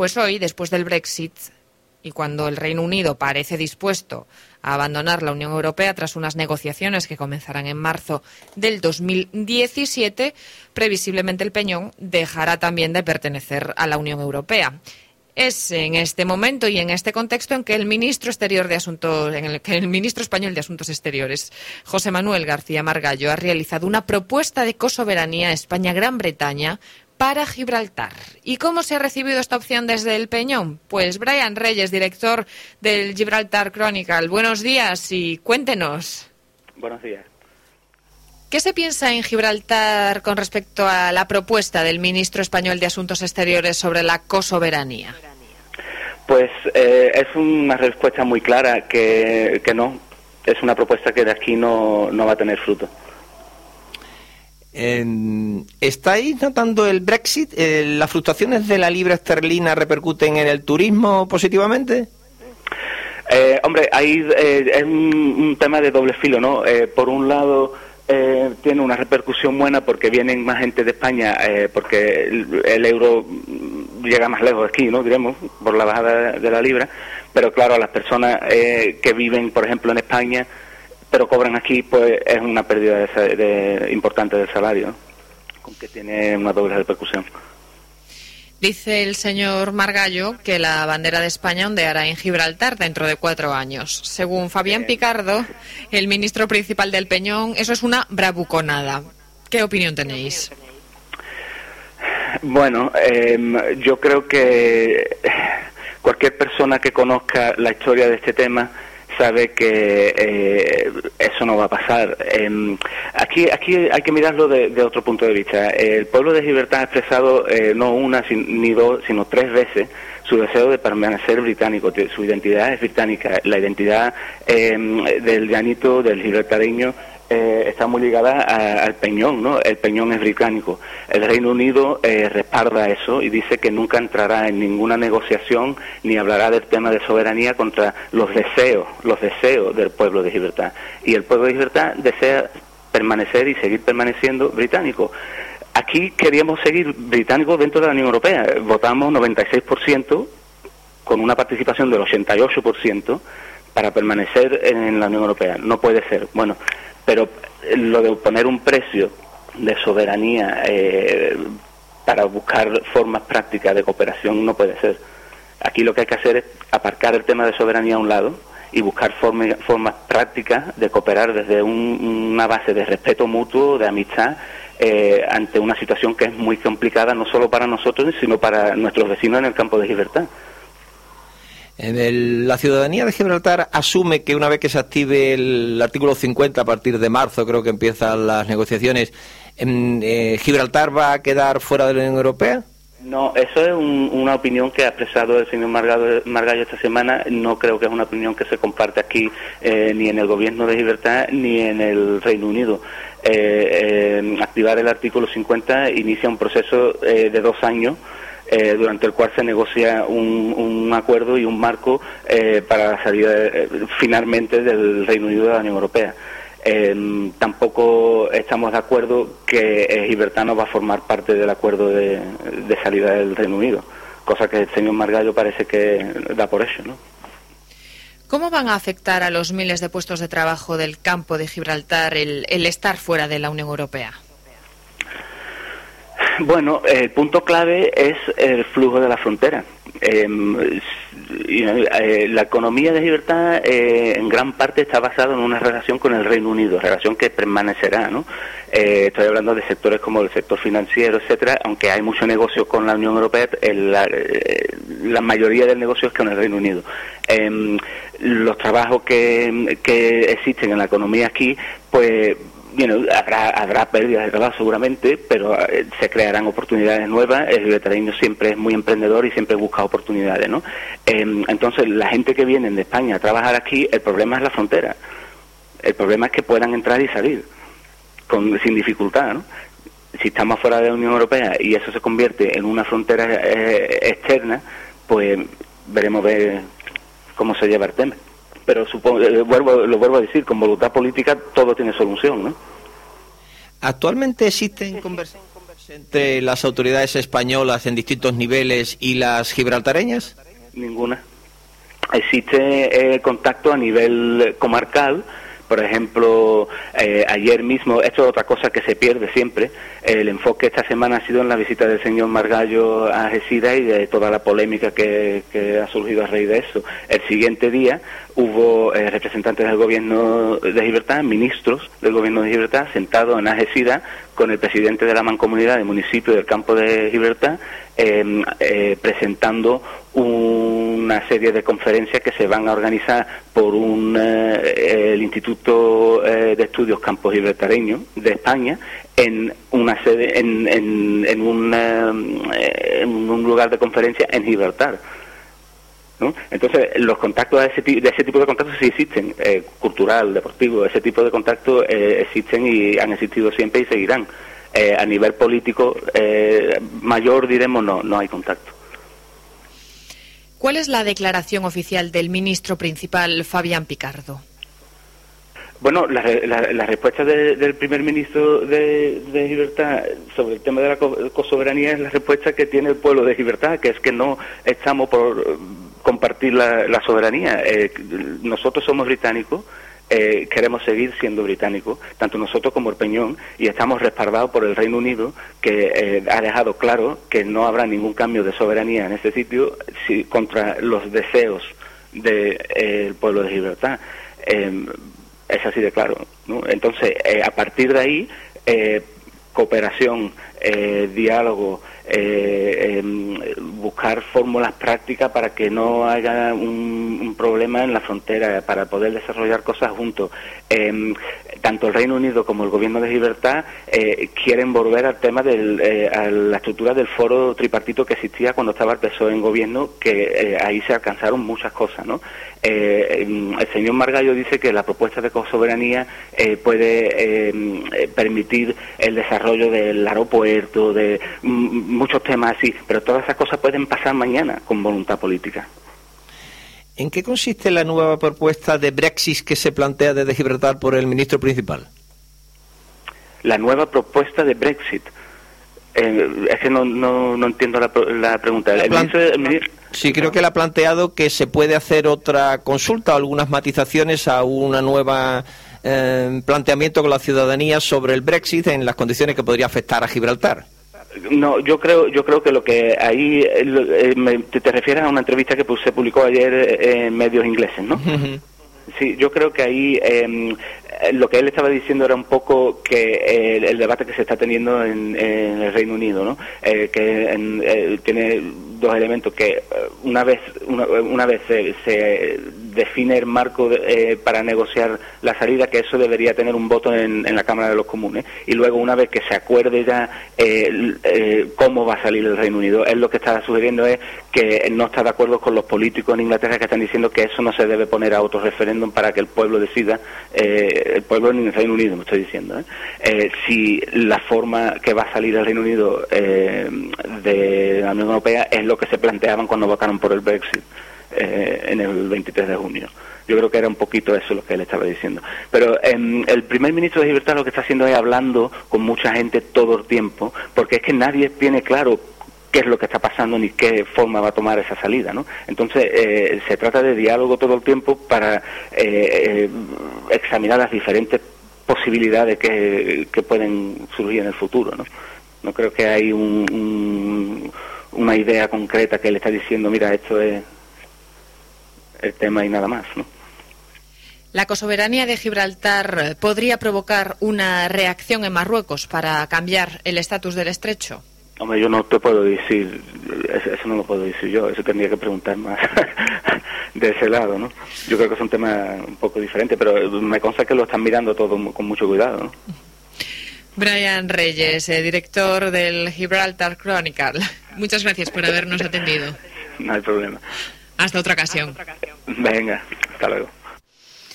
Pues hoy, después del Brexit, y cuando el Reino Unido parece dispuesto a abandonar la Unión Europea tras unas negociaciones que comenzarán en marzo del 2017, previsiblemente el Peñón dejará también de pertenecer a la Unión Europea. Es en este momento y en este contexto en que el ministro español de Asuntos Exteriores, José Manuel García Margallo, ha realizado una propuesta de cosoberanía España-Gran Bretaña para Gibraltar. ¿Y cómo se ha recibido esta opción desde el Peñón? Pues Brian Reyes, director del Gibraltar Chronicle. Buenos días y cuéntenos. Buenos días. ¿Qué se piensa en Gibraltar con respecto a la propuesta del ministro español de Asuntos Exteriores sobre la cosoberanía? Pues es una respuesta muy clara que no. Es una propuesta que de aquí no va a tener fruto. ¿Estáis notando el Brexit? ¿Las fluctuaciones de la libra esterlina repercuten en el turismo positivamente? Hombre, ahí es un tema de doble filo, ¿no? Por un lado, tiene una repercusión buena porque vienen más gente de España, porque el euro llega más lejos aquí, ¿no? Diremos, por la bajada de la libra. Pero claro, a las personas que viven, por ejemplo, en España, pero cobran aquí, pues es una pérdida importante del salario, ¿no? Con que tiene una doble repercusión. Dice el señor Margallo que la bandera de España ondeará en Gibraltar dentro de 4 años. Según Fabián Picardo, el ministro principal del Peñón, eso es una bravuconada. ¿Qué opinión tenéis? Bueno, yo creo que cualquier persona que conozca la historia de este tema sabe que eso no va a pasar. Aquí hay que mirarlo de otro punto de vista. El pueblo de Gibraltar ha expresado no una ni dos, sino 3 veces su deseo de permanecer británico. Su identidad es británica. La identidad del llanito, del gibraltareño, está muy ligada al Peñón, ¿no? El Peñón es británico. El Reino Unido respalda eso y dice que nunca entrará en ninguna negociación ni hablará del tema de soberanía contra los deseos del pueblo de Gibraltar. Y el pueblo de Gibraltar desea permanecer y seguir permaneciendo británico. Aquí queríamos seguir británicos dentro de la Unión Europea. Votamos 96% con una participación del 88% para permanecer en la Unión Europea. No puede ser. Bueno, pero lo de poner un precio de soberanía para buscar formas prácticas de cooperación no puede ser. Aquí lo que hay que hacer es aparcar el tema de soberanía a un lado y buscar formas prácticas de cooperar desde una base de respeto mutuo, de amistad, ante una situación que es muy complicada no solo para nosotros, sino para nuestros vecinos en el campo de Gibraltar. La ciudadanía de Gibraltar asume que una vez que se active el artículo 50 a partir de marzo, creo que empiezan las negociaciones, ¿Gibraltar va a quedar fuera de la Unión Europea? No, eso es una opinión que ha expresado el señor Margallo esta semana. No creo que es una opinión que se comparte aquí ni en el gobierno de Gibraltar ni en el Reino Unido. Activar el artículo 50 inicia un proceso de 2 años durante el cual se negocia un acuerdo y un marco para la salida finalmente del Reino Unido de la Unión Europea. Tampoco estamos de acuerdo que Gibraltar no va a formar parte del acuerdo de salida del Reino Unido, cosa que el señor Margallo parece que da por hecho, ¿no? ¿Cómo van a afectar a los miles de puestos de trabajo del campo de Gibraltar el estar fuera de la Unión Europea? Bueno, el punto clave es el flujo de la frontera. La economía de Gibraltar en gran parte está basada en una relación con el Reino Unido, relación que permanecerá, ¿no? Estoy hablando de sectores como el sector financiero, etcétera, aunque hay mucho negocio con la Unión Europea, la mayoría del negocio es con el Reino Unido. Los trabajos que existen en la economía aquí, pues habrá pérdidas de trabajo seguramente, pero se crearán oportunidades nuevas. El gibraltareño siempre es muy emprendedor y siempre busca oportunidades, ¿no? Entonces, la gente que viene de España a trabajar aquí, el problema es la frontera. El problema es que puedan entrar y salir sin dificultad, ¿no? Si estamos fuera de la Unión Europea y eso se convierte en una frontera externa, pues veremos cómo se lleva el tema. Pero lo vuelvo a decir, con voluntad política todo tiene solución, ¿no? Actualmente existen entre las autoridades españolas en distintos niveles y las gibraltareñas? Ninguna. Existe contacto a nivel comarcal. Por ejemplo, ayer mismo, esto es otra cosa que se pierde siempre, el enfoque esta semana ha sido en la visita del señor Margallo a Algeciras y de toda la polémica que ha surgido a raíz de eso. El siguiente día hubo representantes del gobierno de Gibraltar, ministros del gobierno de Gibraltar, sentados en Algeciras con el presidente de la Mancomunidad del municipio del campo de Gibraltar, presentando una serie de conferencias que se van a organizar por el Instituto de Estudios Campos Gibraltareños de España en una sede en un lugar de conferencia en Gibraltar, ¿no? Entonces los contactos de ese tipo de contactos sí existen, cultural, deportivo, ese tipo de contactos existen y han existido siempre y seguirán. A nivel político mayor, diremos, no hay contacto. ¿Cuál es la declaración oficial del ministro principal, Fabián Picardo? Bueno, la respuesta del primer ministro de Gibraltar sobre el tema de la cosoberanía es la respuesta que tiene el pueblo de Gibraltar, que es que no estamos por compartir la soberanía. Nosotros somos británicos, queremos seguir siendo británicos, tanto nosotros como el Peñón, y estamos respaldados por el Reino Unido, que ha dejado claro que no habrá ningún cambio de soberanía en este sitio contra los deseos del pueblo de Gibraltar. Es así de claro, ¿no? Entonces, a partir de ahí, cooperación, diálogo, buscar fórmulas prácticas para que no haya un problema en la frontera, para poder desarrollar cosas juntos. Tanto el Reino Unido como el gobierno de Gibraltar quieren volver al tema a la estructura del foro tripartito que existía cuando estaba el PSOE en gobierno, que ahí se alcanzaron muchas cosas, ¿no? El señor Margallo dice que la propuesta de cosoberanía puede permitir el desarrollo del aeropuerto, de muchos temas así, pero todas esas cosas pueden pasar mañana con voluntad política. ¿En qué consiste la nueva propuesta de Brexit que se plantea desde Gibraltar por el ministro principal? La nueva propuesta de Brexit. Es que no entiendo la pregunta. Sí, creo que él ha planteado que se puede hacer otra consulta o algunas matizaciones a una nueva planteamiento con la ciudadanía sobre el Brexit en las condiciones que podría afectar a Gibraltar. No, yo creo que lo que ahí te refieres a una entrevista que se publicó ayer en medios ingleses, ¿no? Sí, yo creo que ahí lo que él estaba diciendo era un poco que el debate que se está teniendo en el Reino Unido, ¿no? Que tiene dos elementos, que una vez se define el marco para negociar la salida, que eso debería tener un voto en la Cámara de los Comunes, y luego una vez que se acuerde ya cómo va a salir el Reino Unido, él lo que está sugiriendo es que no está de acuerdo con los políticos en Inglaterra que están diciendo que eso no se debe poner a otro referéndum para que el pueblo decida, el pueblo en el Reino Unido, me estoy diciendo, si la forma que va a salir el Reino Unido de la Unión Europea es lo que se planteaban cuando votaron por el Brexit en el 23 de junio. Yo creo que era un poquito eso lo que él estaba diciendo. Pero el primer ministro de Gibraltar lo que está haciendo es hablando con mucha gente todo el tiempo, porque es que nadie tiene claro qué es lo que está pasando ni qué forma va a tomar esa salida, ¿no? Entonces se trata de diálogo todo el tiempo para examinar las diferentes posibilidades que pueden surgir en el futuro, ¿no? No creo que hay una idea concreta que le está diciendo, mira, esto es el tema y nada más, ¿no? ¿La cosoberanía de Gibraltar podría provocar una reacción en Marruecos para cambiar el estatus del estrecho? Hombre, yo no te puedo decir, eso no lo puedo decir yo, eso tendría que preguntar más de ese lado, ¿no? Yo creo que es un tema un poco diferente, pero me consta que lo están mirando todo con mucho cuidado, ¿no? Brian Reyes, director del Gibraltar Chronicle. Muchas gracias por habernos atendido. No hay problema. Hasta otra ocasión. Venga, hasta luego.